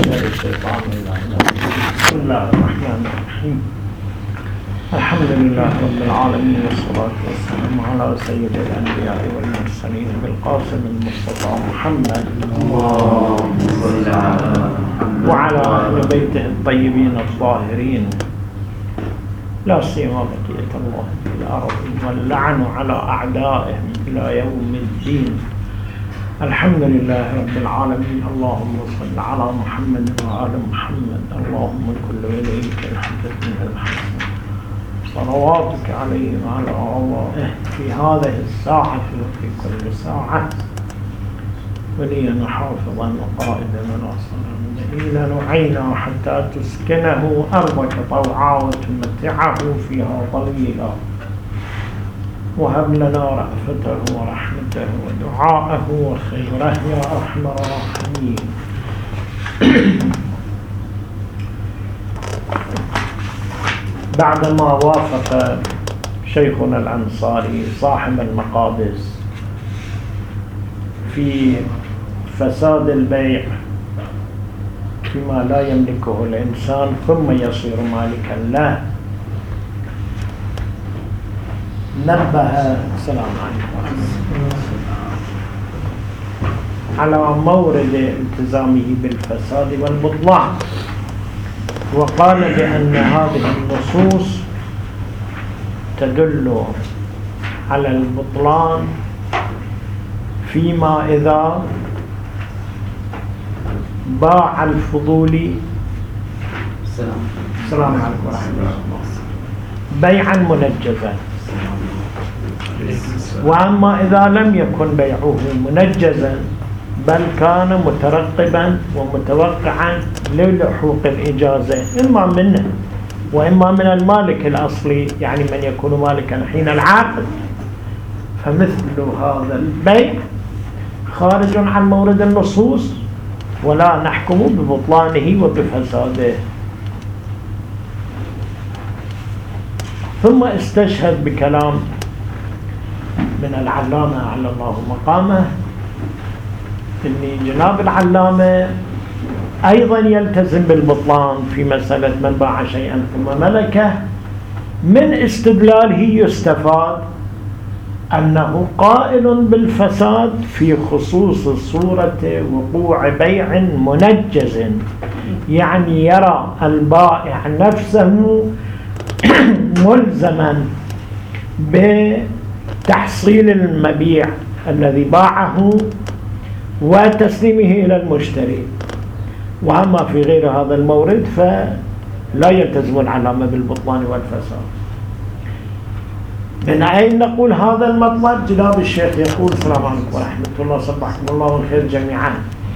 من الشيطان اللعين. بسم الله الرحمن الرحيم. الحمد لله رب العالمين، والصلاة والسلام على سيد الأنبياء والمرسلين بالقاسم المصطفى محمد وعلى أهل بيته الطيبين الطاهرين، لا سيما بقية الله في الأرض، واللعن على أعدائهم إلى يوم الدين. الحمد لله رب العالمين. اللهم صل على محمد وآل محمد. اللهم كل وليك الحمد من الحسن صلواتك عليه وعلى آبائه في هذه الساعة وفي كل ساعة، وليا حافظا وقائدا وناصرا دليلا وعينا، حتى تسكنه أرضك طوعا وتمتعه فيها طويلا، وهب لنا رأفته ورحمته ودعاءه وخيره يا أرحم الراحمين. بعدما وافق شيخنا الأنصاري صاحب المقابس في فساد البيع فيما لا يملكه الإنسان ثم يصير مالكا له، نبه السلام عليكم على مورد التزامه بالفساد والبطلان، وقال بأن هذه النصوص تدل على البطلان فيما إذا باع الفضولي السلام عليكم ورحمة الله بيعا منجزا، وأما إذا لم يكن بيعه منجزا بل كان مترقبا ومتوقعا للحوق الإجازة إما منه وإما من المالك الأصلي، يعني من يكون مالكا حين العقد، فمثل هذا البيع خارج عن مورد النصوص ولا نحكم ببطلانه وبفساده. ثم استشهد بكلام من العلامة على الله مقامه، إن جناب العلامة أيضا يلتزم بالبطلان في مسألة من باع شيئا ثم ملكه. من استدلاله يستفاد أنه قائل بالفساد في خصوص صورة وقوع بيع منجز، يعني يرى البائع نفسه ملزما بتحصيل المبيع الذي باعه وتسليمه إلى المشتري. وأما في غير هذا المورد فلا يلتزم العلامة بالبطلان والفساد. من أين نقول هذا المطلب؟ جناب الشيخ يقول السلام عليكم ورحمة الله، صبحكم الله والخير جميعا.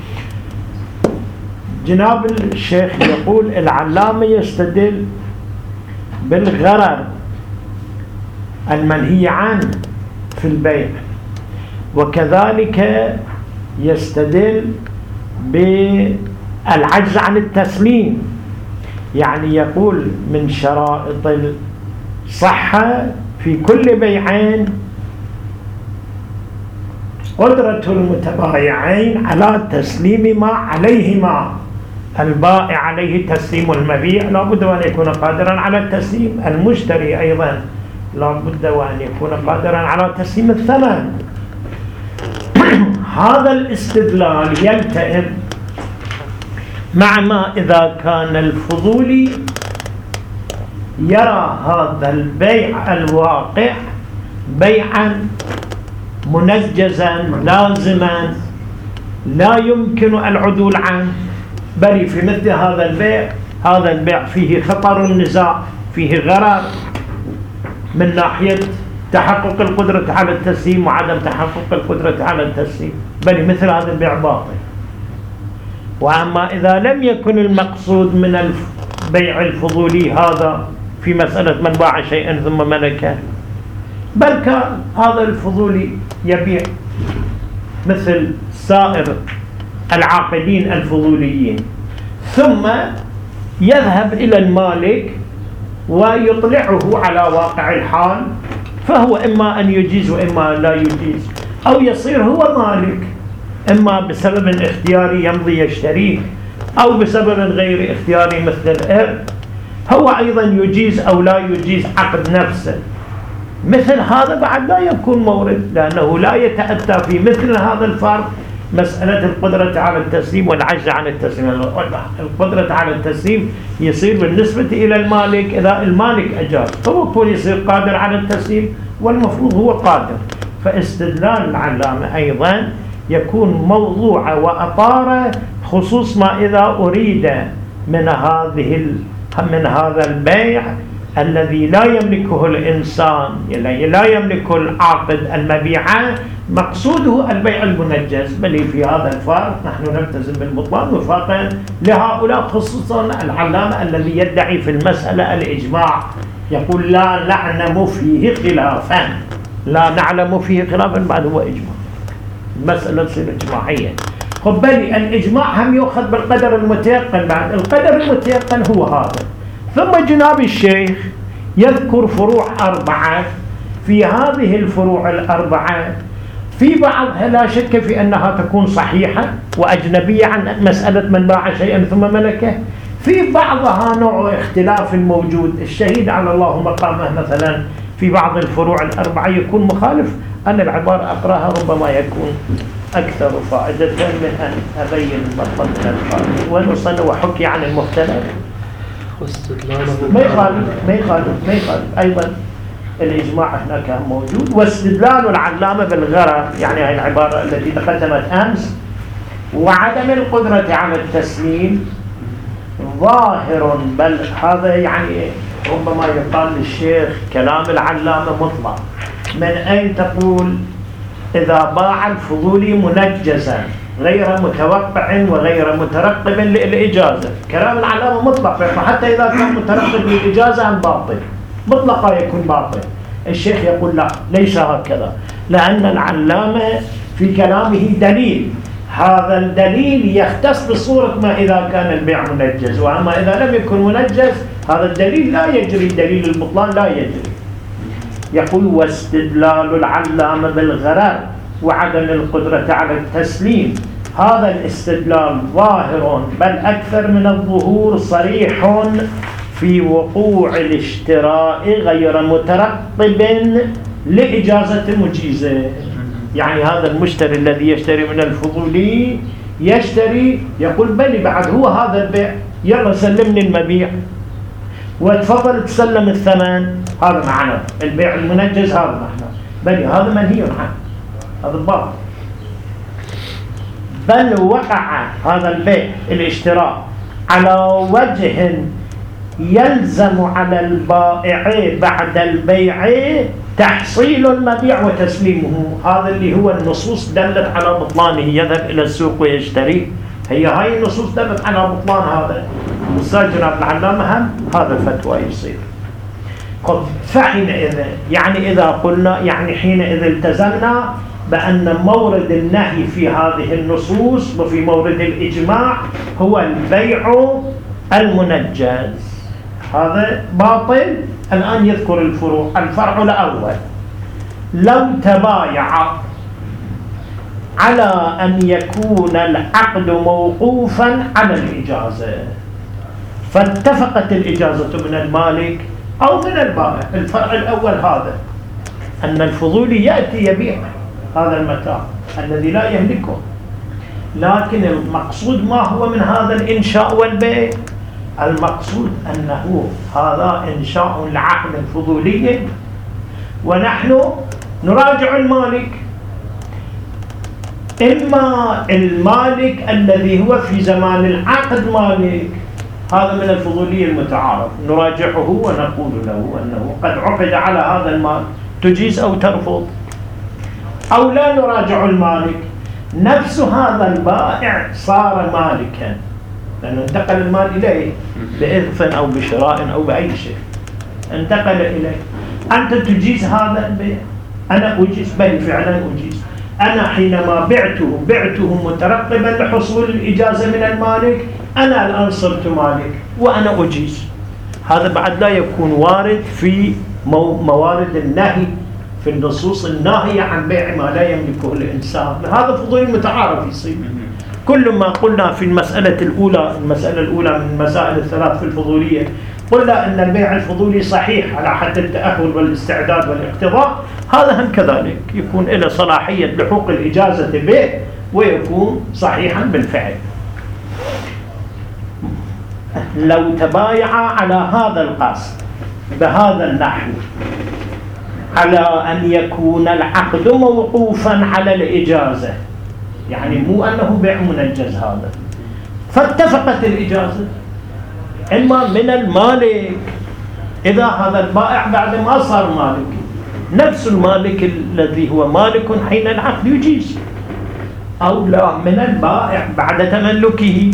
جناب الشيخ يقول العلامة يستدل بالغرر المنهي عنه في البيع، وكذلك يستدل بالعجز عن التسليم، يعني يقول من شرائط الصحة في كل بيعين قدرة المتبايعين على تسليم ما عليهما. البائع عليه تسليم المبيع، لا بد أن يكون قادرا على التسليم، المشتري أيضا لا بد أن يكون قادرا على تسليم الثمن. هذا الاستدلال يلتئم مع ما إذا كان الفضولي يرى هذا البيع الواقع بيعا منجزا لازما لا يمكن العدول عنه، بل في مثل هذا البيع فيه خطر النزاع، فيه غرر من ناحية تحقق القدرة على التسليم وعدم تحقق القدرة على التسليم، بل مثل هذا البيع باطل. وأما إذا لم يكن المقصود من البيع الفضولي هذا في مسألة من باع شيئا ثم ملكه، بل كان هذا الفضولي يبيع مثل سائر العاقدين الفضوليين، ثم يذهب إلى المالك ويطلعه على واقع الحال، فهو إما أن يجيز وإما لا يجيز، أو يصير هو مالك إما بسبب اختياري يمضي يشتريه أو بسبب غير اختياري مثل الإرث، هو أيضا يجيز أو لا يجيز عقد نفسه. مثل هذا بعد لا يكون مورد، لأنه لا يتأتى في مثل هذا الفرق مسألة القدرة على التسليم والعجز عن التسليم. القدرة على التسليم يصير بالنسبة إلى المالك إذا المالك أجاز، فهو يكون يصير قادر على التسليم والمفروض هو قادر. فاستدلال العلامة أيضا يكون موضوع وأطار، خصوص ما إذا أريد من هذا البيع الذي لا يملكه الإنسان، لا يملكه العاقد المبيعة، مقصوده البيع المنجز. بل في هذا الفرق نحن نلتزم بالبطلان وفاقا لهؤلاء، خصوصا العلامة الذي يدعي في المسألة الإجماع، يقول لا نعلم فيه خلافا، لا نعلم فيه خلافا، بعد هو إجماع، المسألة تصير إجماعية. خب بلي الإجماع هم يؤخذ بالقدر المتيقن، بعد القدر المتيقن هو هذا. ثم جناب الشيخ يذكر فروع 4. في هذه الفروع 4 في بعضها لا شك في أنها تكون صحيحة وأجنبية عن مسألة من باع شيئا ثم ملكه. في بعضها نوع اختلاف موجود، الشهيد على الله مقامه مثلا في بعض الفروع 4 يكون مخالف. أنا العبارة أقرأها ربما يكون أكثر فائدة من أن أبين مطلب من الفائدة. ونصنع وحكي عن المختلف ما يخالف أيضا الإجماع هناك موجود. واستدلال العلامة بالغرر، يعني هذه العبارة التي تقدمت أمس، وعدم القدرة على التسليم ظاهر، بل هذا يعني ربما يقال للشيخ كلام العلامة مطلق. من أين تقول إذا باع الفضولي منجزا غير متوقع وغير مترقب للإجازة، كلام العلامة مطلق، حتى إذا كان مترقب للإجازة باطل مطلقا يكون باطل. الشيخ يقول لا، ليس هكذا، لأن العلامة في كلامه دليل، هذا الدليل يختص بصورة ما إذا كان البيع منجز، وأما إذا لم يكن منجز هذا الدليل لا يجري، دليل البطلان لا يجري. يقول واستدلال العلامة بالغرر وعدم القدرة على التسليم، هذا الاستدلال ظاهر بل أكثر من الظهور صريح في وقوع الاشتراء غير مترقب لإجازة مجيزة. يعني هذا المشتري الذي يشتري من الفضولي يشتري، يقول بلي بعد هو هذا البيع، يلا سلمني المبيع وتفضل تسلم الثمن، هذا معنى البيع المنجز، هذا معنى بلي هذا منهي عنه، هذا باطل. بل وقع هذا البيع الاشتراء على وجه يلزم على البائع بعد البيع تحصيل المبيع وتسليمه، هذا اللي هو النصوص دلت على بطلانه، يذهب إلى السوق ويشتري، هي هاي النصوص دلت على بطلان هذا. مستاجر العلامة هم هذا الفتوى يصير. فحينئذ يعني إذا قلنا، يعني حينئذ التزمنا بأن مورد النهي في هذه النصوص وفي مورد الإجماع هو البيع المنجز، هذا باطل. الآن يذكر الفروع. الفرع الأول: لو تبايع على أن يكون العقد موقوفا على الإجازة، فاتفقت الإجازة من المالك أو من البائع. الفرع الأول هذا، أن الفضولي يأتي يبيع هذا المتاع الذي لا يملكه، لكن المقصود ما هو من هذا الإنشاء والبيع؟ المقصود أنه هذا إنشاء لعقد فضولي، ونحن نراجع المالك، إما المالك الذي هو في زمان العقد مالك، هذا من الفضولية المتعارف، نراجعه ونقول له أنه قد عقد على هذا المال، تجيز أو ترفض، أو لا نراجع المالك، نفس هذا البائع صار مالكا لأنه انتقل المال إليه بإرث أو بشراء أو بأي شيء، انتقل إليه. أنت تجيز هذا البيع؟ أنا أجيز، بل فعلا أجيز. أنا حينما بعته مترقبا لحصول الإجازة من المالك، أنا الآن صرت مالك وأنا أجيز. هذا بعد لا يكون وارد في موارد النهي، في النصوص الناهية عن بيع ما لا يملكه الإنسان، هذا فضول متعارف يصير. كل ما قلنا في المسألة الأولى من المسائل الثلاث في الفضولية، قلنا أن البيع الفضولي صحيح على حد التأهل والاستعداد والاقتضاء، هذا هم كذلك يكون له صلاحية لحوق الإجازة به ويكون صحيحا بالفعل. لو تبايع على هذا القصد بهذا النحو على أن يكون العقد موقوفا على الإجازة، يعني مو أنه بيع منجز هذا، فاتفقت الإجازة إما من المالك إذا هذا البائع بعد ما صار مالك، نفس المالك الذي هو مالك حين العقد يجيز، أو لا من البائع بعد تملكه.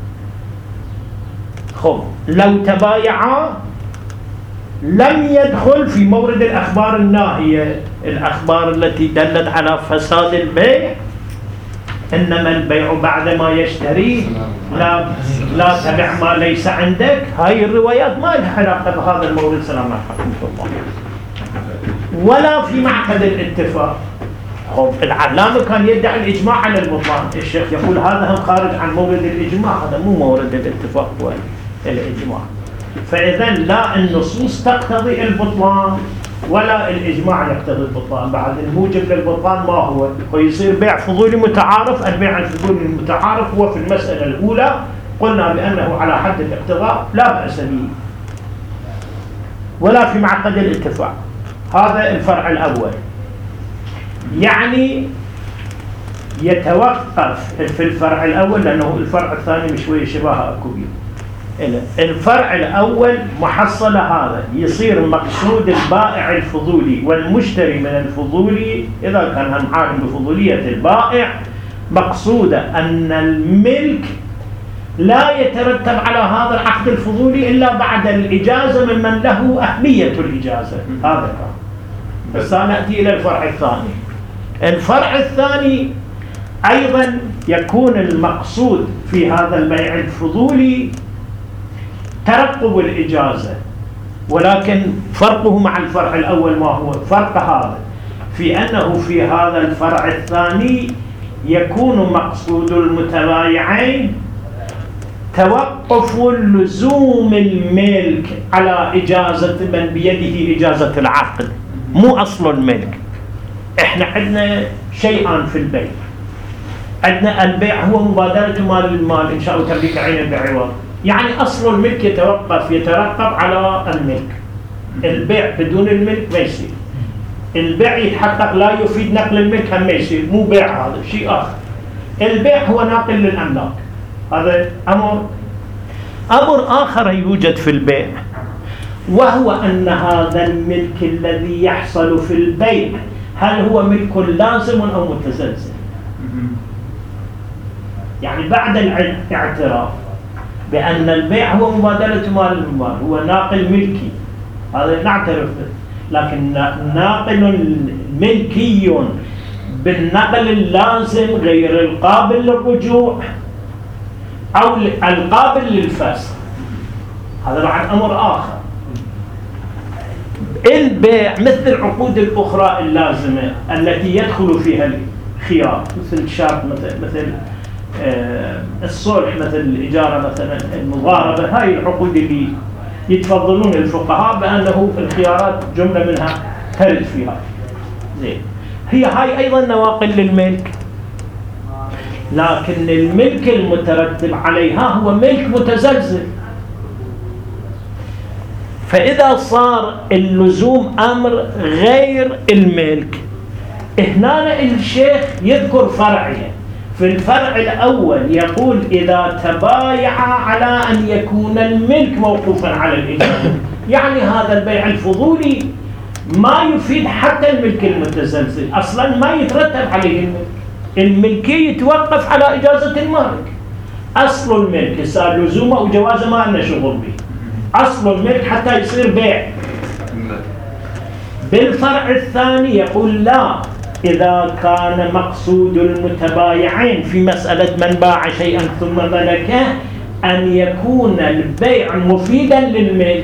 خب لو تبايعا لم يدخل في مورد الأخبار الناهية، الأخبار التي دلت على فساد البيع، إنما البيع بعد ما يشتريه، لا تبع ما ليس عندك، هاي الروايات ما لها علاقة بهذا المورد. سلام عليكم الله. ولا في معقد الاتفاق. العلامة كان يدعي الإجماع على البطلان، الشيخ يقول هذا هم خارج عن مورد الإجماع، هذا مو مورد الاتفاق والإجماع. فإذا لا النصوص تقتضي البطلان ولا الإجماع يقتضي البطلان. بعد الموجب للبطلان ما هو؟ ويصير بيع فضولي متعارف. البيع الفضولي المتعارف هو في المسألة الأولى قلنا بأنه على حد الاقتضاء لا بأس به، ولا في معقد الاتفاق. هذا الفرع الأول. يعني يتوقف في الفرع الأول، لأنه الفرع الثاني بشوية شبه أكوبي. الفرع الأول محصل هذا يصير مقصود البائع الفضولي والمشتري من الفضولي إذا كان هم عالم بفضولية البائع، مقصودة أن الملك لا يترتب على هذا العقد الفضولي إلا بعد الإجازة ممن له أهمية الإجازة. هذا كان. بس نأتي إلى الفرع الثاني. الفرع الثاني أيضا يكون المقصود في هذا البيع الفضولي ترقب الإجازة، ولكن فرقه مع الفرع الأول ما هو؟ فرق هذا في أنه في هذا الفرع الثاني يكون مقصود المتبايعين توقف لزوم الملك على إجازة من بيده إجازة العقد، مو أصل الملك. إحنا عندنا شيئان في البيع. عندنا البيع هو مبادلة مال المال، إن شاء الله تمليك عين بعوض، يعني أصل الملك يترقب على الملك. البيع بدون الملك ما يصير. البيع يتحقق لا يفيد نقل الملك هم ما يصير، مو بيع، هذا شيء آخر. البيع هو ناقل للأملاك، هذا أمر آخر يوجد في البيع، وهو أن هذا الملك الذي يحصل في البيع هل هو ملك لازم أو متزلزل. يعني بعد الاعتراف بأن البيع هو مبادلة مال المال، هو ناقل ملكي، هذا نعترف به، لكن ناقل ملكي بالنقل اللازم غير القابل للرجوع أو القابل للفسخ، هذا بعد أمر آخر. البيع مثل العقود الأخرى اللازمة التي يدخل فيها الخيار، مثل الشرط، مثل الصلح، مثل الإجارة، مثلا المضاربة، هاي العقود اللي يتفضلون الفقهاء بأنه الخيارات جملة منها ترد فيها. زين، هي هاي أيضا نواقل للملك، لكن الملك المترتب عليها هو ملك متزلزل. فإذا صار اللزوم أمر غير الملك، هنا الشيخ يذكر فرعين. في الفرع الأول يقول إذا تبايع على أن يكون الملك موقوفا على الإجازة، يعني هذا البيع الفضولي ما يفيد حتى الملك المتزلزل، أصلا ما يترتب عليه الملك، الملكية يتوقف على إجازة المالك. أصل الملك صار لزومه أو جوازه ما لنا شغل به، أصل الملك حتى يصير بيع. بالفرع الثاني يقول لا، إذا كان مقصود المتبايعين في مسألة من باع شيئا ثم ملكه أن يكون البيع مفيدا للملك،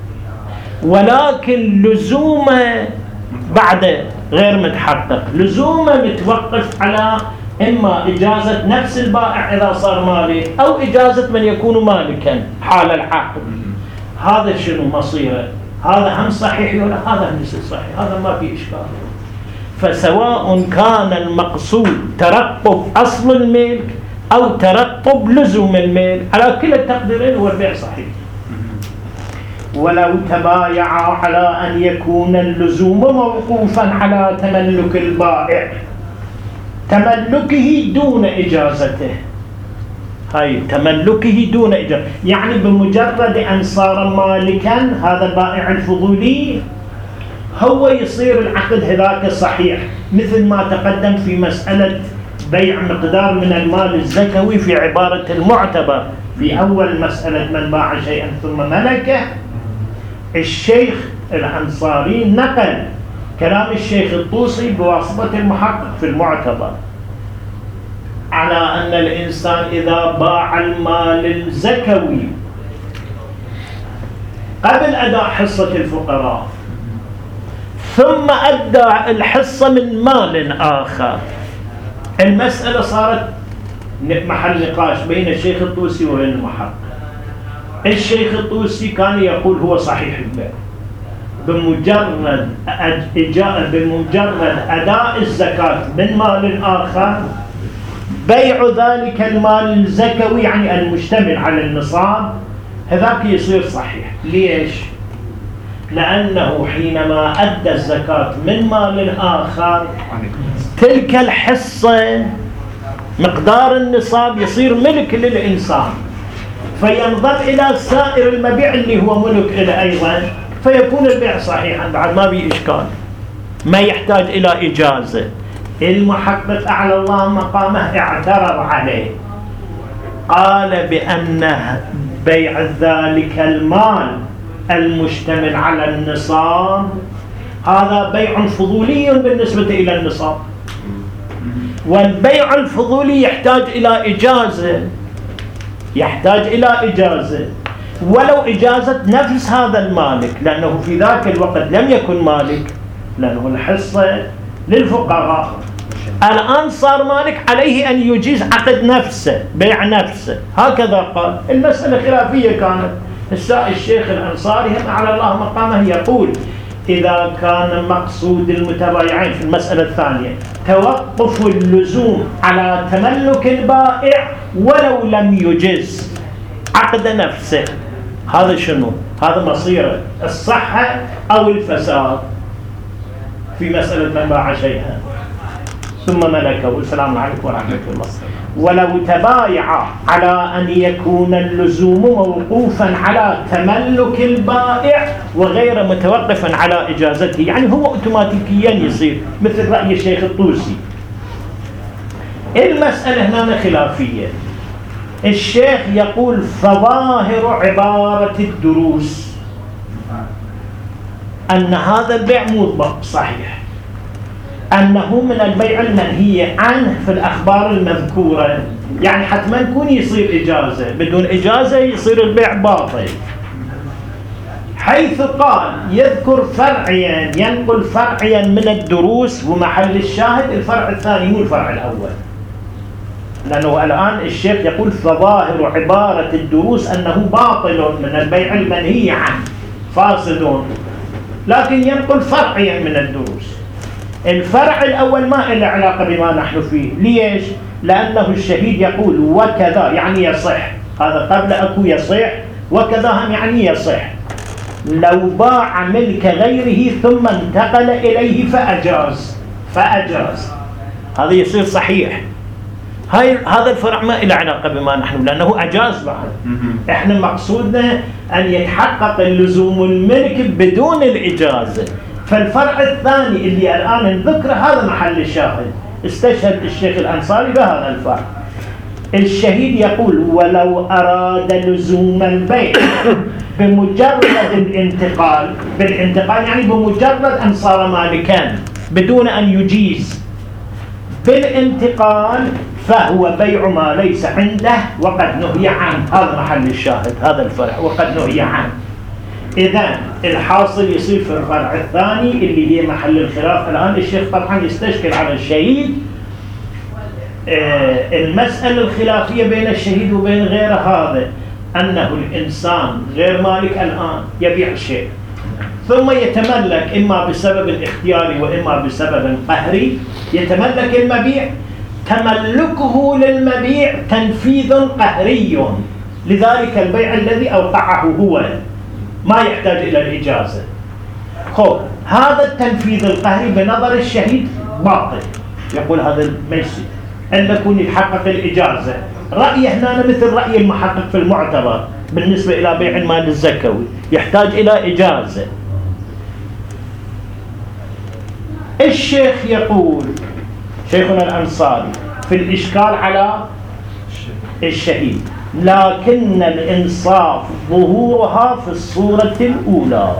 ولكن لزومه بعد غير متحقق، لزومه متوقف على إما إجازة نفس البائع إذا صار مالك أو إجازة من يكون مالكا حال العقد. هذا شنو مصيره؟ هذا هم صحيح ولا هذا هم صحيح؟ هذا ما في إشكال. فسواء كان المقصود ترقب أصل الملك أو ترقب لزوم الملك، على كلا التقديرين هو البيع صحيح. ولو تبايعا على أن يكون اللزوم موقوفا على تملك البائع، تملكه دون إجازته، هاي تملكه دون إجازة، يعني بمجرد أن صار مالكا هذا البائع الفضولي هو يصير العقد هذاك صحيح، مثل ما تقدم في مسألة بيع مقدار من المال الزكوي في عبارة المعتبر في أول مسألة من باع شيئا ثم ملكه. الشيخ الأنصاري نقل كلام الشيخ الطوسي بواسطة المحقق في المعتبر على أن الإنسان إذا باع المال الزكوي قبل أداء حصة الفقراء ثم أدى الحصة من مال آخر، المسألة صارت محل نقاش بين الشيخ الطوسي وبين المحقق. الشيخ الطوسي كان يقول هو صحيح البيع بمجرد أداء الزكاة من مال آخر، بيع ذلك المال الزكوي يعني المشتمل على النصاب هذاك يصير صحيح. ليش؟ لأنه حينما أدى الزكاة من مال آخر تلك الحصة مقدار النصاب يصير ملك للإنسان، فينضم إلى سائر المبيع اللي هو ملك له أيضا، فيكون البيع صحيحا بعد ما بي إشكال، ما يحتاج إلى إجازة. المحقق أعلى الله مقامه اعترض عليه، قال بأن بيع ذلك المال المشتمل على النصاب هذا بيع فضولي بالنسبة إلى النصاب، والبيع الفضولي يحتاج إلى إجازة، يحتاج إلى إجازة ولو إجازة نفس هذا المالك، لأنه في ذاك الوقت لم يكن مالك، لأنه الحصة للفقراء. الآن صار مالك، عليه أن يجيز عقد نفسه، بيع نفسه، هكذا قال. المسألة خلافية كانت. الشيخ الأنصاري هم على الله مقامه يقول إذا كان مقصود المتبايعين في المسألة الثانية توقف اللزوم على تملك البائع ولو لم يجز عقد نفسه، هذا شنو؟ هذا مصيره الصحة أو الفساد في مسألة من باع شيئا ثم ملكه. والسلام عليكم ورحمة الله. ولو تبايع على أن يكون اللزوم موقوفا على تملك البائع وغير متوقفا على إجازته، يعني هو أوتوماتيكيا يصير مثل رأي الشيخ الطوسي. المسألة هنا خلافية. الشيخ يقول فظاهر عبارة الدروس أن هذا البيع مو صحيح، أنه من البيع المنهي عنه في الأخبار المذكورة، يعني حتما يكون يصير إجازة، بدون إجازة يصير البيع باطل، حيث قال يذكر فرعيا، ينقل فرعيا من الدروس، ومحل الشاهد الفرع الثاني مو الفرع الأول، لأنه الآن الشيخ يقول فظاهر عبارة الدروس أنه باطل من البيع المنهي عنه فاسد، لكن ينقل فرعيا من الدروس. الفرع الأول ما له علاقة بما نحن فيه. ليش؟ لأنه الشهيد يقول وكذا يعني يصح، هذا قبل أكو يصح، وكذا هم يعني يصح لو باع ملك غيره ثم انتقل إليه فأجاز هذا يصير صحيح. هذا الفرع ما له علاقة بما نحن، لأنه أجاز بعد. إحنا مقصودنا أن يتحقق اللزوم الملك بدون الإجازة. فالفرع الثاني اللي الآن نذكره هذا محل الشاهد، استشهد الشيخ الأنصاري بهذا الفرع. الشهيد يقول ولو أراد لزوم البيع بمجرد الانتقال، بالانتقال يعني بمجرد أن صار مالكا بدون أن يجيز، بالانتقال فهو بيع ما ليس عنده وقد نهي عنه. هذا محل الشاهد، هذا الفرع وقد نهي عنه. إذا الحاصل يصير في الفرع الثاني اللي هي محل الخلاف. الآن الشيخ طبعا يستشكل على الشهيد المسألة الخلافية بين الشهيد وبين غيره هذا أنه الإنسان غير مالك الآن يبيع شيء ثم يتملك إما بسبب اختياري وإما بسبب قهري، يتملك المبيع، تملكه للمبيع تنفيذ قهري، لذلك البيع الذي أوقعه هو ما يحتاج إلى الإجازة. خب هذا التنفيذ القهري بنظر الشهيد باطل، يقول هذا ما يصير أن يكون يتحقق الإجازة. رأيه هنا مثل رأي المحقق في المعتبر بالنسبة إلى بيع المال الزكوي، يحتاج إلى إجازة. الشيخ يقول شيخنا الأنصاري في الإشكال على الشهيد لكن الإنصاف ظهورها في الصورة الأولى.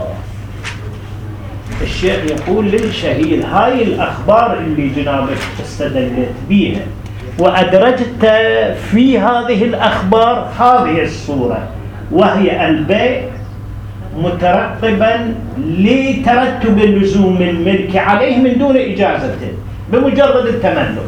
الشيخ يقول للشهيد هاي الأخبار اللي جنابك استدلت بيها وأدرجت في هذه الأخبار هذه الصورة، وهي البيع مترقبا لترتب لزوم الملك عليه من دون إجازته بمجرد التملك.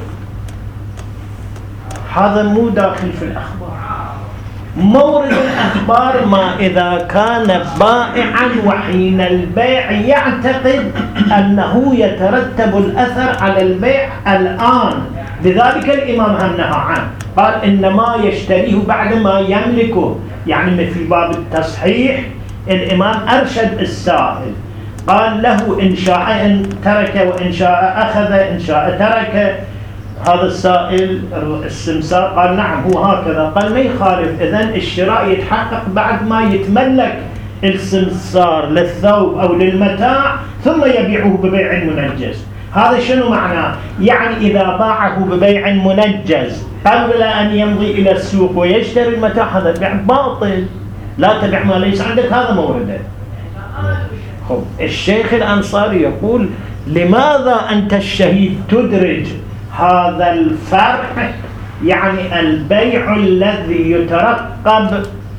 هذا مو داخل في الأخبار. مورد الأخبار ما إذا كان بائعا وحين البيع يعتقد أنه يترتب الأثر على البيع الآن، لذلك الإمام هم نهى عنه، قال إنما يشتريه بعد ما يملكه. يعني في باب التصحيح الإمام أرشد السائل، قال له إن شاء إن ترك وإن شاء أخذ إن شاء ترك. هذا السائل السمسار قال نعم هو هكذا، قال ما يخالف، إذن الشراء يتحقق بعد ما يتملك السمسار للثوب أو للمتاع ثم يبيعه ببيع منجز. هذا شنو معناه؟ يعني إذا باعه ببيع منجز قبل أن يمضي إلى السوق ويشتري المتاع هذا بيع باطل، لا تبيع ما ليس عندك، هذا مورده. خب الشيخ الأنصاري يقول لماذا أنت الشهيد تدرج هذا الفرق؟ يعني البيع الذي يترقب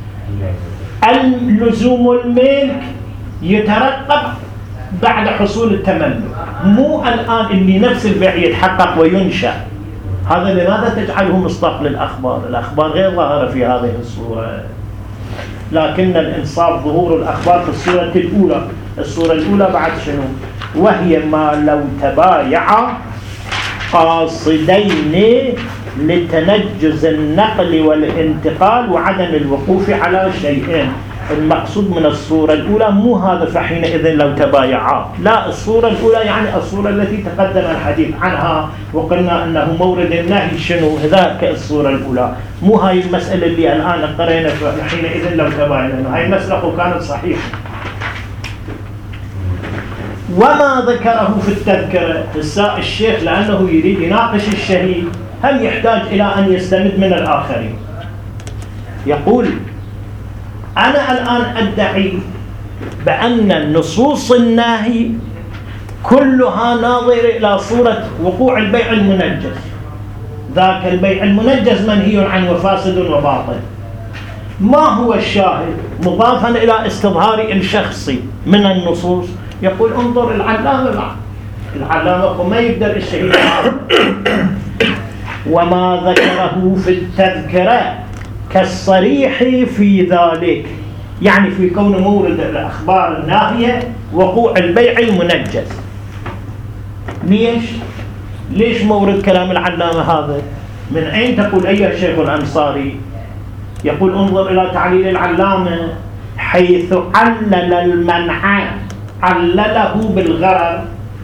اللزوم الملك يترقب بعد حصول التملك، مو الآن إني نفس البيع يتحقق وينشأ. هذا لماذا تجعله مصداق للأخبار؟ الأخبار غير ظاهرة في هذه الصورة، لكن الإنصاف ظهور الأخبار في الصورة الأولى. الصورة الأولى بعد شنو؟ وهي ما لو تبايع قاصدين لتنجز النقل والانتقال وعدم الوقوف على شيئين. المقصود من الصورة الأولى مو هذا فحينئذ لو تبايعا، لا، الصورة الأولى يعني الصورة التي تقدم الحديث عنها وقلنا أنه مورد النهي شنو ذاك الصورة الأولى، مو هاي المسألة اللي الآن قرينا فحينئذ لو تبايعا. هاي المسألة كانت صحيحة. وما ذكره في التذكرة الشيخ لأنه يريد يناقش الشهيد هل يحتاج إلى أن يستمد من الآخرين. يقول أنا الآن أدعي بأن النصوص الناهي كلها ناظرة إلى صورة وقوع البيع المنجز. ذاك البيع المنجز منهي عنه وفاسد وباطل. ما هو الشاهد مضافا إلى استظهار الشخصي من النصوص؟ يقول انظر العلامة وما يقدر الشهيد وما ذكره في التذكرة كالصريح في ذلك، يعني في كون مورد الأخبار الناهية وقوع البيع المنجز. ليش مورد كلام العلامة هذا؟ من أين تقول أيها الشيخ الأنصاري؟ يقول انظر إلى تعليل العلامة حيث علل المنع علله بالغرر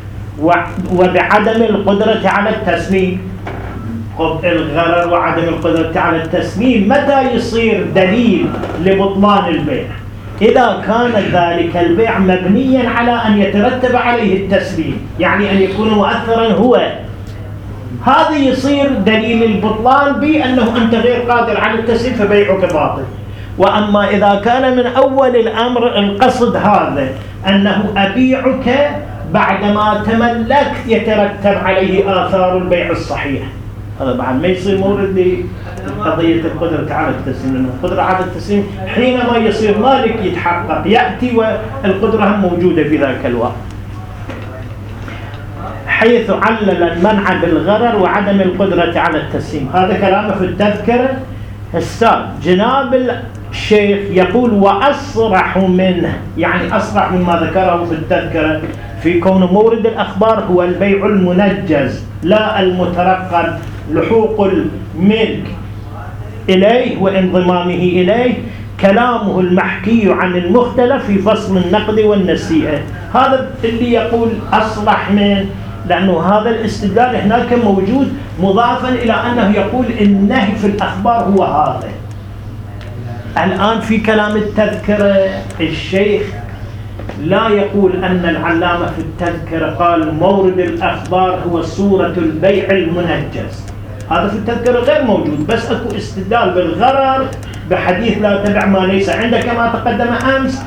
وبعدم القدرة على التسميم. الغرر وعدم القدرة على التسميم متى يصير دليل لبطلان البيع؟ إذا كان ذلك البيع مبنيا على أن يترتب عليه التسليم، يعني أن يكون مؤثرا هو، هذا يصير دليل البطلان بأنه أنت غير قادر على التسليم فبيعك باطل. وأما إذا كان من أول الأمر القصد هذا أنه أبيعك بعدما تملكت يترتب عليه آثار البيع الصحيح، هذا بعد ما يصير مورد لقضية القدرة على التسليم، لأن القدرة على التسليم حينما يصير مالك يتحقق يأتي والقدرة هم موجودة في ذاك الوقت. حيث علل المنع بالغرر وعدم القدرة على التسليم. هذا كلامه في التذكرة. السادس جناب الشيخ يقول وأصرح منه، يعني أصرح مما ذكره في التذكرة في كون مورد الأخبار هو البيع المنجز لا المترقب لحوق الملك إليه وانضمامه إليه، كلامه المحكي عن المختلف في فصل النقد والنسيئة. هذا اللي يقول أصرح من، لأنه هذا الاستدلال هناك موجود مضافا إلى أنه يقول النهي في الأخبار هو هذا. الآن في كلام التذكرة الشيخ لا يقول أن العلامة في التذكرة قال مورد الأخبار هو صورة البيع المنجز، هذا في التذكرة غير موجود، بس أكو استدلال بالغرر بحديث لا تبع ما ليس عندك كما تقدم أمس،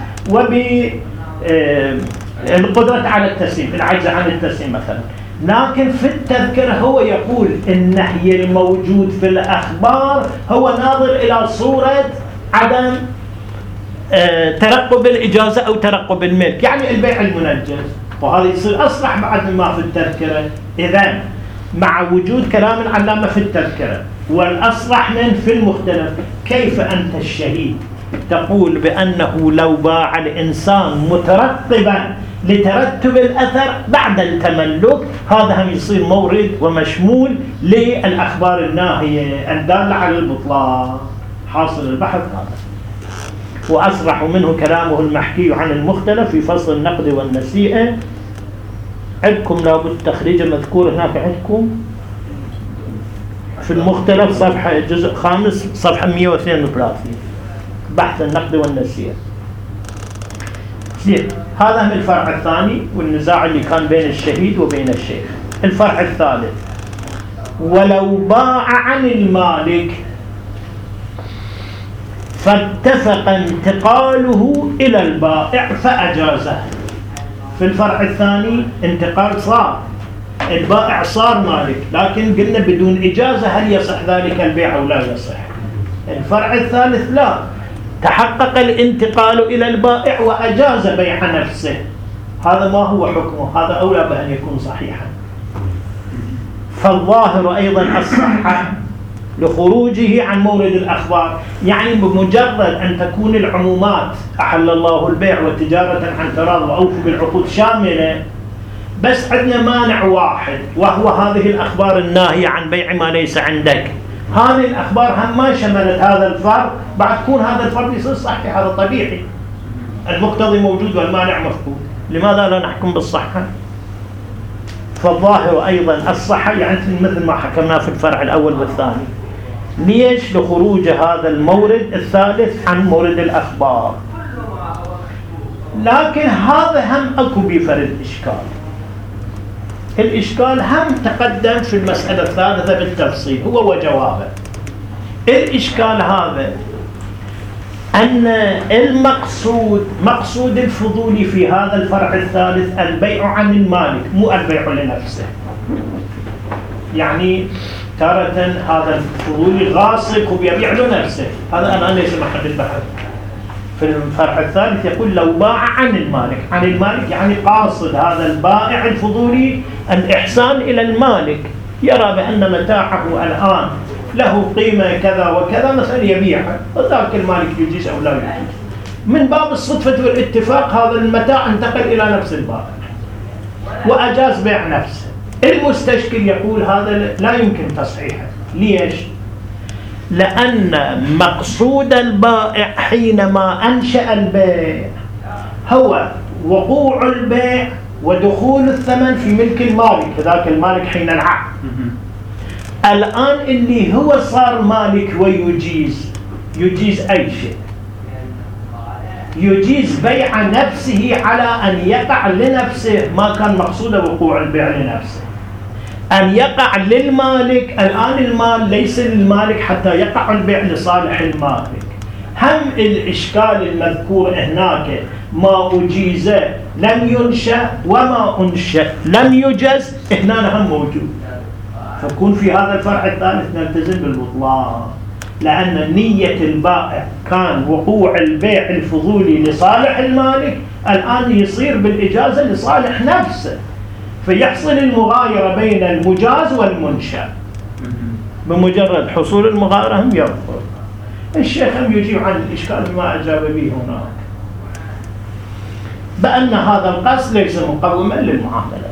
وبالقدرة على التسليم، العجز عن التسليم مثلا. لكن في التذكرة هو يقول النهي الموجود في الأخبار هو ناظر إلى صورة عدم ترقب الإجازة أو ترقب الملك، يعني البيع المنجز، وهذا يصير أصرح بعد ما في التذكرة. إذن مع وجود كلام العلامة في التذكرة والأصرح من في المختلف، كيف أنت الشهيد تقول بأنه لو باع الإنسان مترقبا لترتب الأثر بعد التملك، هذا هم يصير مورد ومشمول للأخبار الناهية الدالة على البطلان. حاصل البحث هذا. وأصرح منه كلامه المحكي عن المختلف في فصل النقد والنسيئة. عندكم لابد تخريج المذكور هناك عندكم في المختلف صفحة جزء 5 صفحة 132 بحث النقد والنسيئة. زين، هذا من الفرع الثاني والنزاع اللي كان بين الشهيد وبين الشيخ. الفرع الثالث ولو باع عن المالك فاتفق انتقاله إلى البائع فأجازه. في الفرع الثاني انتقال صار، البائع صار مالك، لكن قلنا بدون إجازة، هل يصح ذلك البيع أو لا يصح؟ الفرع الثالث لا، تحقق الانتقال إلى البائع وأجاز بيع نفسه، هذا ما هو حكمه؟ هذا أولى بأن يكون صحيحا. فالظاهر أيضا الصحة لخروجه عن مورد الأخبار، يعني بمجرد أن تكون العمومات أحل الله البيع والتجارة عن تراض وأوفوا بالعقود شاملة، بس عندنا مانع واحد وهو هذه الأخبار الناهية عن بيع ما ليس عندك. هذه الأخبار هم ما شملت هذا الفرد، بعد تكون هذا الفرد يصير صحيح، هذا طبيعي، المقتضي موجود والمانع مفقود، لماذا لا نحكم بالصحة؟ فالظاهر أيضا الصحة، يعني مثل ما حكمنا في الفرع الأول والثاني. ليش؟ لخروج هذا المورد الثالث عن مورد الأخبار. لكن هذا هم أكو بفرد إشكال. الإشكال هم تقدم في المسألة الثالثة بالتفصيل هو وجوابه. الإشكال هذا أن مقصود الفضولي في هذا الفرع الثالث البيع عن المالك، مو البيع لنفسه. يعني تارة هذا الفضولي غاصب وبيبيع له نفسه، هذا الآن ليس محل البحث. في الفرع الثالث يقول لو باع عن المالك، عن المالك يعني قاصد هذا البائع الفضولي الإحسان إلى المالك، يرى بأن متاعه الآن له قيمة كذا وكذا مثلا يبيعها، وذلك المالك يجيز أو لا يجيز، من باب الصدفة والاتفاق هذا المتاع انتقل إلى نفس البائع وأجاز بيع نفسه. المستشكل يقول هذا لا يمكن تصحيحه. ليش؟ لأن مقصود البائع حينما أنشأ البيع هو وقوع البيع ودخول الثمن في ملك المالك، ذاك المالك حين العقد. الآن اللي هو صار مالك ويجيز أي شيء، يجيز بيع نفسه على أن يقع لنفسه ما كان مقصود وقوع البيع لنفسه، أن يقع للمالك. الآن المال ليس للمالك حتى يقع البيع لصالح المالك. هم الإشكال المذكور هناك ما أجيز لم ينشأ وما أنشأ لم يجز، هنا هم موجود. فكون في هذا الفرع الثالث نلتزم بالبطلان، لأن نية البائع كان وقوع البيع الفضولي لصالح المالك، الآن يصير بالإجازة لصالح نفسه. فيحصل المغايرة بين المجاز والمنشأ. بمجرد حصول المغايرة هم يرفض. الشيخ هم يجيب عن الإشكال بما أجاب به هناك، بأن هذا القصد ليس مقوما للمعاملة.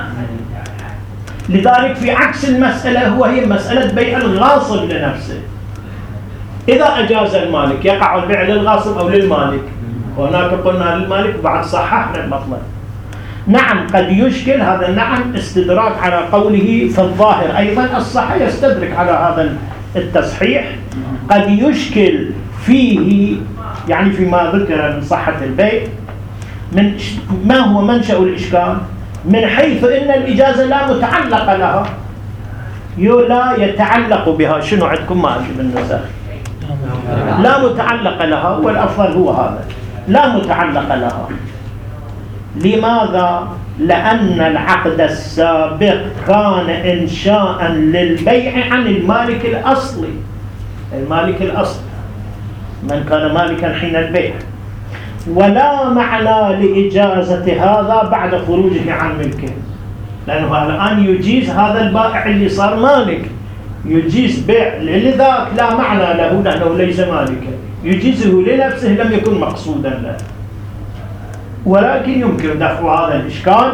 لذلك في عكس المسألة هي مسألة بيع الغاصب لنفسه. إذا أجاز المالك يقع البيع للغاصب أو للمالك؟ هناك قلنا للمالك بعد صححنا المطلب. نعم قد يشكل هذا، النعم استدراك على قوله في الظاهر، أيضا الصحة يستدرك على هذا التصحيح. قد يشكل فيه يعني فيما ذكر من صحة البيع، من ما هو منشأ الإشكال؟ من حيث إن الإجازة لا متعلق لها، لا يتعلق بها. شنو عندكم ماشي بالنسخ؟ لا متعلق لها، والأفضل هو هذا، لا متعلق لها. لماذا؟ لأن العقد السابق كان إنشاء للبيع عن المالك الأصلي. المالك الأصلي من كان مالكا حين البيع، ولا معنى لإجازة هذا بعد خروجه عن ملكه، لأنه الآن يجيز هذا البائع اللي صار مالك، يجيز بيع لذاك لا معنى له لأنه ليس مالكا، يجيزه لنفسه لم يكن مقصودا له. ولكن يمكن دفع هذا الإشكال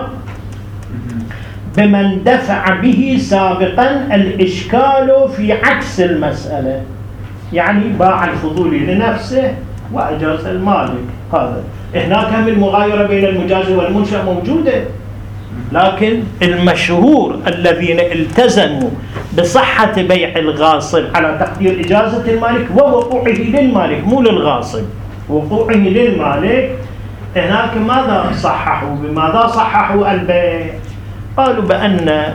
بمن دفع به سابقا الإشكال في عكس المسألة، يعني باع الفضولي لنفسه وأجاز المالك. هذا هناك هم المغايرة بين المجاز والمنشأ موجودة، لكن المشهور الذين التزموا بصحة بيع الغاصب على تقدير إجازة المالك ووقوعه للمالك مو للغاصب، وقوعه للمالك. هناك ماذا صححوا؟ بماذا صححوا البيع؟ قالوا بأن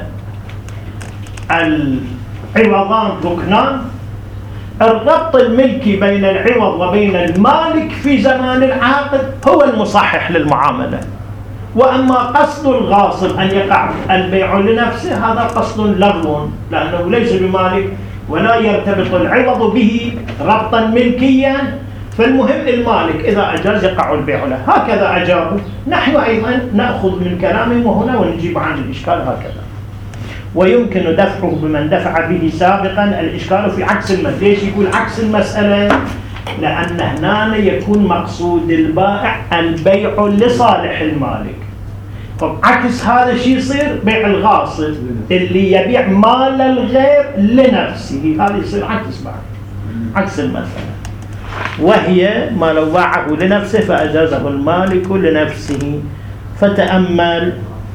العوضان ركنان، الربط الملكي بين العوض وبين المالك في زمان العقد هو المصحح للمعاملة، وأما قصد الغاصب أن يقع البيع لنفسه هذا قصد لغو، لأنه ليس بمالك ولا يرتبط العوض به ربطا ملكيا. فالمهم المالك إذا أجاز يقع البيع له. هكذا أجابوا. نحن أيضا نأخذ من كلامهم وهنا ونجيب عن الإشكال هكذا. ويمكن دفعه بمن دفع به سابقا الإشكال في عكس المسألة. ليش يقول عكس المسألة؟ لأن هنا يكون مقصود البائع البيع لصالح المالك. طب عكس هذا الشيء يصير بيع الغاصب اللي يبيع مال الغير لنفسه، هذا يصير عكس بعد، عكس المسألة، وهي ما لو باعه لنفسه فأجازه المالك لنفسه. فتأمل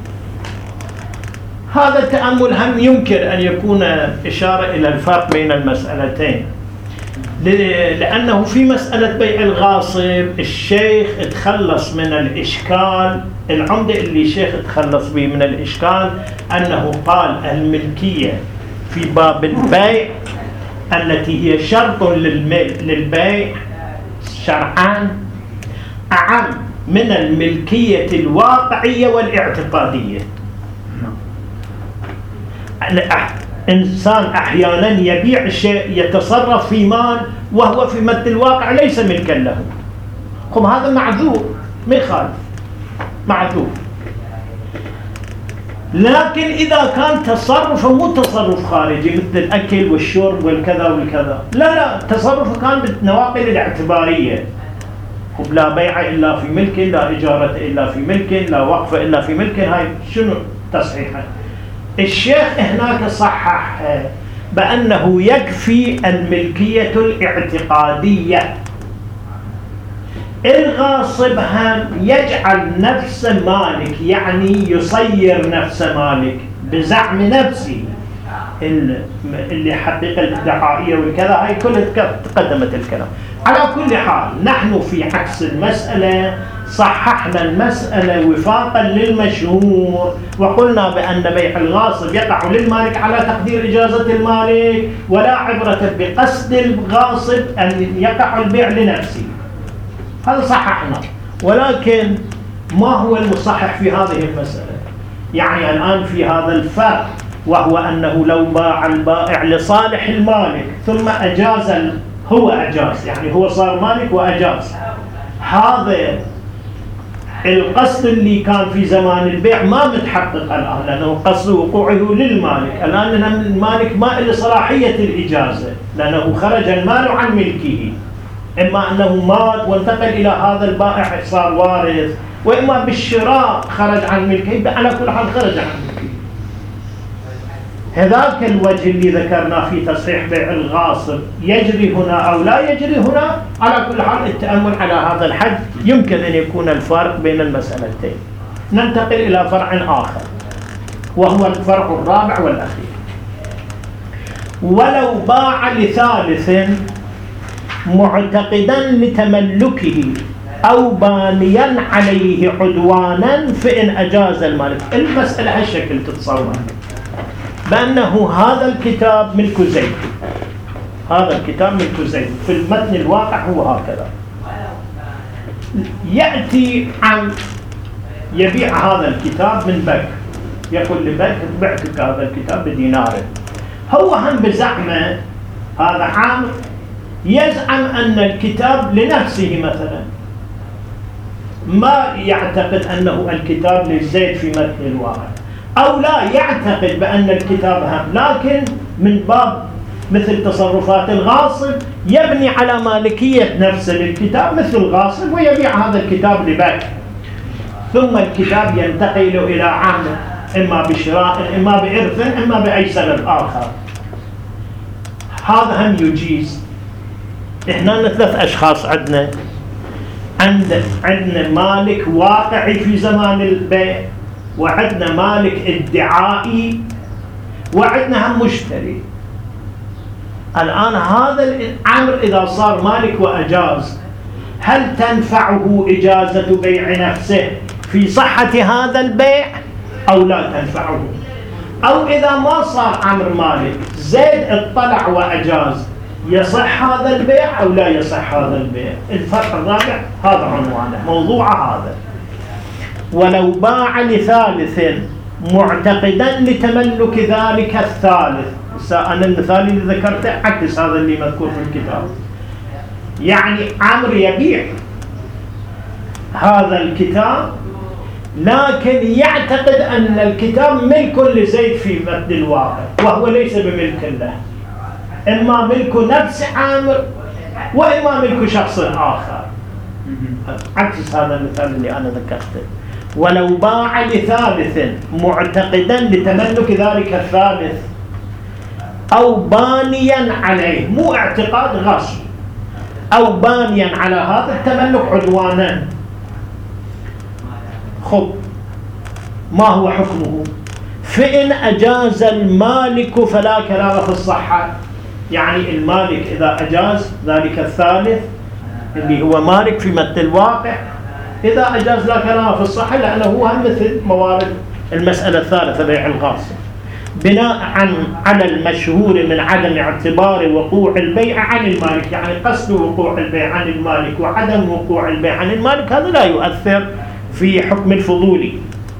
هذا التأمل هم يمكن أن يكون إشارة إلى الفرق بين المسألتين، لأنه في مسألة بيع الغاصب الشيخ تخلص من الإشكال. العمدة اللي الشيخ تخلص به من الإشكال أنه قال الملكية في باب البيع التي هي شرط للبيع شرعان أعم من الملكية الواقعية والاعتقادية. إنسان أحيانا يبيع شيء يتصرف في مال وهو في مد الواقع ليس ملكا له، هذا معذور ما يخالف، معذور. لكن إذا كان تصرفه مو تصرف خارجي مثل الأكل والشرب والكذا والكذا، لا تصرفه كان بالنواقل الاعتبارية، لا بيع إلا في ملك، لا إجارة إلا في ملك، لا وقف إلا في ملك. هاي شنو تصحيحها؟ الشيخ هناك صحح بأنه يكفي الملكية الاعتقادية. الغاصب هم يجعل نفسه مالك، يعني يصير نفسه مالك بزعم نفسه اللي حقيقة الدعائية والكذا، هاي كلها تقدمت الكلام. على كل حال نحن في عكس المسألة صححنا المسألة وفاقا للمشهور، وقلنا بأن بيع الغاصب يقع للمالك على تقدير إجازة المالك، ولا عبرة بقصد الغاصب أن يقع البيع لنفسه. هذا صححنا. ولكن ما هو المصحح في هذه المسألة؟ يعني الآن في هذا الفرق، وهو أنه لو باع البائع لصالح المالك ثم أجاز هو أجاز، يعني هو صار مالك وأجاز، هذا القصد اللي كان في زمان البيع ما متحقق الآن، لأنه قصد وقوعه للمالك. الآن المالك ما له صلاحية الإجازة، لأنه خرج المال عن ملكه، إما أنه مات وانتقل إلى هذا البائع صار وارث، وإما بالشراء خرج عن ملكه، على كل حال خرج عن ملكه. هذاك الوجه اللي ذكرنا في تصحيح بيع الغاصب يجري هنا أو لا يجري هنا، على كل حال التأمل على هذا الحد يمكن أن يكون الفرق بين المسألتين. ننتقل إلى فرع آخر وهو الفرع الرابع والأخير. ولو باع لثالث معتقدا لتملكه أو بانيا عليه عدوانا فإن أجاز المالك. المسألة هالشكل تتصور بأنه هذا الكتاب ملك زيد، هذا الكتاب ملك زيد، في المتن الواقع هو هكذا. يأتي عن يبيع هذا الكتاب من بكر، يقول لبكر بعتك هذا الكتاب بدينار. هو هم بزعمه هذا عامر يزعم أن الكتاب لنفسه مثلا، ما يعتقد أنه الكتاب لزيد في متن الواقع، أو لا يعتقد بأن الكتاب هم، لكن من باب مثل تصرفات الغاصب يبني على مالكية نفسه للكتاب مثل الغاصب ويبيع هذا الكتاب لبكر، ثم الكتاب ينتقل إلى عامر إما بشراء إما بإرث إما بأي سبب آخر. هذا هم يجيز. إحنا ثلاث أشخاص عندنا مالك واقعي في زمان البيع، وعندنا مالك ادعائي، وعندنا هم مشتري. الآن هذا الأمر إذا صار مالك وأجاز، هل تنفعه إجازة بيع نفسه في صحة هذا البيع أو لا تنفعه؟ أو إذا ما صار أمر مالك زيد اطلع وأجاز، يصح هذا البيع أو لا يصح هذا البيع؟ الفرق الرابع هذا عنوانه، موضوع هذا. ولو باع لثالث معتقدا لتملك ذلك الثالث. أنا المثال اللي ذكرته عكس هذا اللي مذكور في الكتاب. يعني عمرو يبيع هذا الكتاب لكن يعتقد أن الكتاب ملك لزيد في متن الواقع، وهو ليس بملك له، إما ملك نفس عامر وإما ملك شخص آخر، عكس هذا المثال اللي أنا ذكرته. ولو باع لثالث معتقدا لتملك ذلك الثالث أو بانيا عليه، مو اعتقاد غصب، أو بانيا على هذا التملك عدوانا. خب ما هو حكمه؟ فإن أجاز المالك فلا كلام في الصحة. يعني المالك إذا أجاز ذلك الثالث اللي هو مالك في متن الواقع، إذا أجاز لا كلام في الصحة، لأنه هو مثل موارد المسألة الثالثة بيع الغاصب، بناء على المشهور من عدم اعتبار وقوع البيع عن المالك. يعني قصد وقوع البيع عن المالك وعدم وقوع البيع عن المالك هذا لا يؤثر في حكم الفضولي.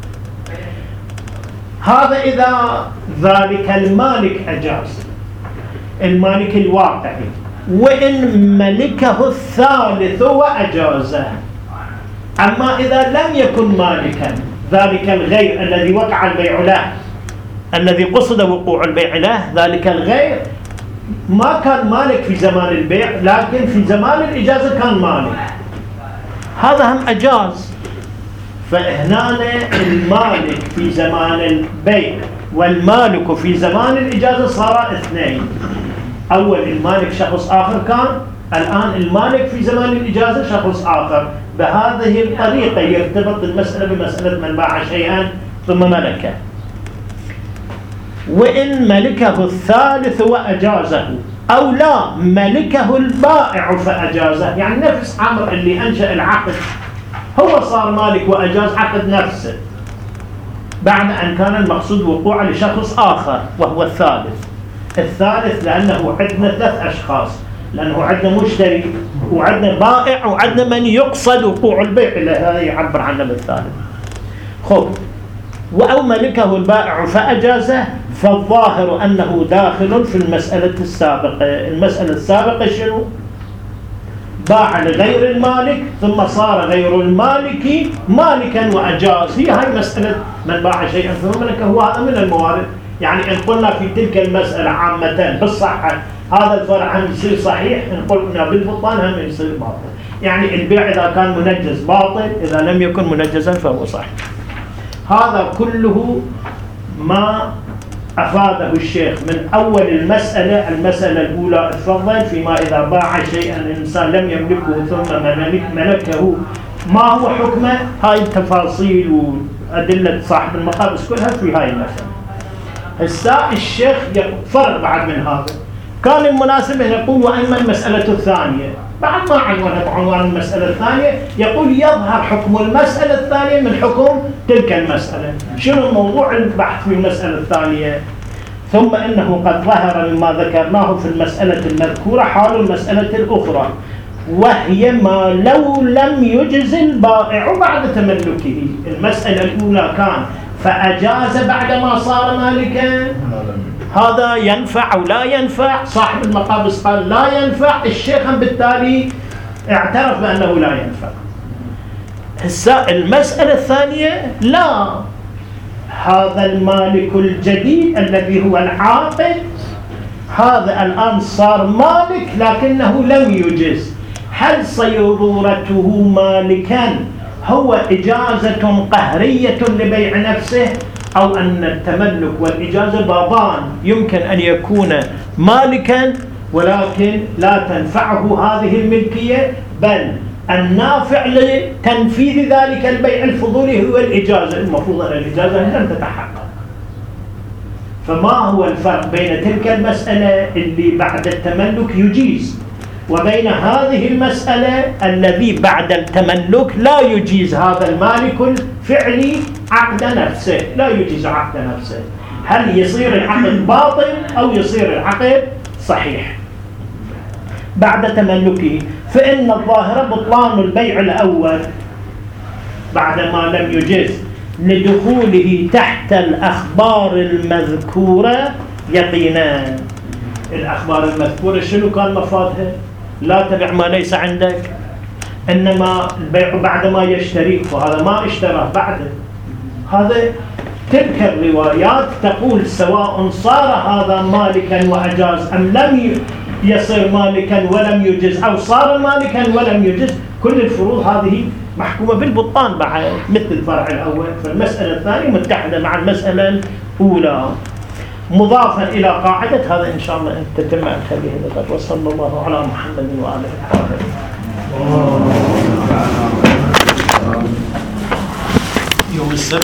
هذا إذا ذلك المالك أجاز، المالك الواقعي. وإن ملكه الثالث وأجازه. أما إذا لم يكن مالكا، ذلك الغير الذي وقع البيع له، الذي قصد وقوع البيع له، ذلك الغير ما كان مالك في زمان البيع، لكن في زمان الإجازة كان مالك، هذا هم أجاز. فهنا المالك في زمان البيع والمالك في زمان الإجازة صار اثنين. أول المالك شخص آخر كان، الآن المالك في زمان الإجازة شخص آخر. بهذه الطريقة يرتبط المسألة بمسألة من باع شيئا ثم ملكه. وإن ملكه الثالث وأجازه، أو لا ملكه البائع فأجازه، يعني نفس عمر اللي أنشأ العقد هو صار مالك وأجاز عقد نفسه بعد أن كان المقصود وقوع لشخص آخر وهو الثالث لأنه عندنا ثلاث أشخاص، لأنه عندنا مشتري وعندنا بائع وعندنا من يقصد وقوع البيع، إلى هذا يعبر عنه بالثالث. خب أو ملكه البائع فأجازه، فالظاهر أنه داخل في المسألة السابقة. المسألة السابقة شنو؟ باع لغير المالك ثم صار غير المالك مالكا وأجاز. هي هاي مسألة من باع شيئا ثم ملكه، هو هذا من الموارد. يعني إن قلنا في تلك المسألة عامة بالصحة هذا الفرع هم يصير صحيح، إن قلنا بالبطلان هم يصير باطل. يعني البيع إذا كان منجز باطل، إذا لم يكن منجزا فهو صحيح. هذا كله ما أفاده الشيخ من أول المسألة الأولى اتفضل فيما إذا باع شيئا الإنسان لم يملكه ثم ملكه ما هو حكمه. هاي التفاصيل وأدلة صاحب المقابس كلها في هاي المسألة. هسا الشيخ فرق بعد من هذا، كان المناسب أن يقول وأما المسألة الثانية، بعد ما عنوانها بعنوان المسألة الثانية يقول يظهر حكم المسألة الثانية من حكم تلك المسألة. شنو موضوع البحث في المسألة الثانية؟ ثم إنه قد ظهر مما ذكرناه في المسألة المذكورة حال المسألة الأخرى، وهي ما لو لم يجز البائع بعد تملكه. المسألة الأولى كان فأجاز بعدما صار مالكا، هذا ينفع أو لا ينفع؟ صاحب المقابس قال لا ينفع، الشيخ بالتالي اعترف بأنه لا ينفع. هسه المسألة الثانية لا، هذا المالك الجديد الذي هو العاقل هذا الآن صار مالك لكنه لم يجز. هل صيرورته مالكا هو إجازة قهرية لبيع نفسه، أو أن التملك والإجازة بابان؟ يمكن أن يكون مالكا ولكن لا تنفعه هذه الملكية، بل النافع لتنفيذ ذلك البيع الفضولي هو الإجازة. المفروض أن الإجازة لم تتحقق. فما هو الفرق بين تلك المسألة اللي بعد التملك يجيز وبين هذه المسألة الذي بعد التملك لا يجيز هذا المالك الفعلي عقد نفسه، لا يجيز عقد نفسه؟ هل يصير العقد باطل أو يصير العقد صحيح بعد تملكه؟ فإن الظاهر بطلان البيع الأول بعدما لم يجز لدخوله تحت الأخبار المذكورة يقينا. الأخبار المذكورة شنو كان مفادها؟ لا تبع ما ليس عندك، إنما البيع بعدما يشتري، وهذا ما اشتراه بعده. هذا تلك الروايات تقول سواء صار هذا مالكا وأجاز أم لم يصير مالكا ولم يجز، أو صار مالكا ولم يجز، كل الفروض هذه محكومة بالبطلان بعد مثل الفرع الأول. فالمسألة الثانية متحدة مع المسألة الأولى مضافا إلى قاعدة. هذا إن شاء الله تتم نخليه لغد. وصلى الله على محمد وآله الطاهرين. يوم السبت